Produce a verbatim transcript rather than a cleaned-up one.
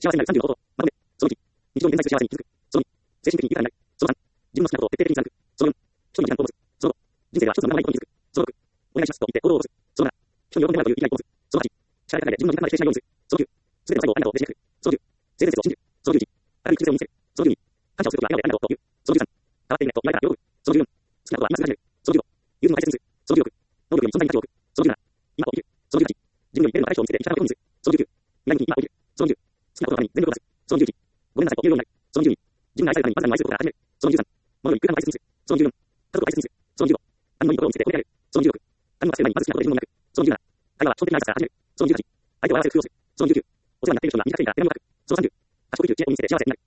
幸せになるさんじゅうのこと。まとめ。そのいち、日常に現在する幸せに気づく。そのに、精神的に豊かになる。そのさん、自分の好きなことを徹底的に貫く。そのよん、人に一番行動を持つ。そのご、人生では一つの名前に気づく。そのろく、お願いしますと言って行動を起こす。そのなな、人に喜んでもらうという意味合いを持つ。そのはち、力がないで自分の時間まで停止しないようにする。そのきゅう、すべての最後をあなたをねじく。そのじゅう、性善説を信じる。そのじゅういち、明るい癖を見せる。そのじゅうに、感謝をするときは笑顔でありがとうと言う。そのじゅうさん、変わっているねと言われたら喜ぶ。そのじゅうよん、好きなことは今すぐ始める。そのじゅうご、友人を大切にする。そのじゅうろく、能力より存在に価値を置く。そのじゅうなな、今を生きる。そのじゅうはち、自分よりベルの高い人を見せて生き方をことにする。そのじゅうきゅう、未来に今を生きる。そのじゅう、好きなことのために全力を出す。そのじゅういち、ごめんなさいと言うようになる。そのじゅうに、自分が愛されるためにまず何を愛することから始める。そのじゅうさん、物より空間を大切にする。そのじゅうよん、家族を大切にする。そのじゅうご、他人のいいところを見せて褒められる。そのじゅうろく、他人を忘れる前にまず好きなことで自分を磨く。そのじゅうなな、会話は基本的な挨拶から始める。そのじゅうはち、相手を笑わせる工夫をする。そのじゅうきゅう、お世話になっている人には短いペンから手紙を書く。そのさんじゅう、賢く生きる知恵を身につけて幸せになる。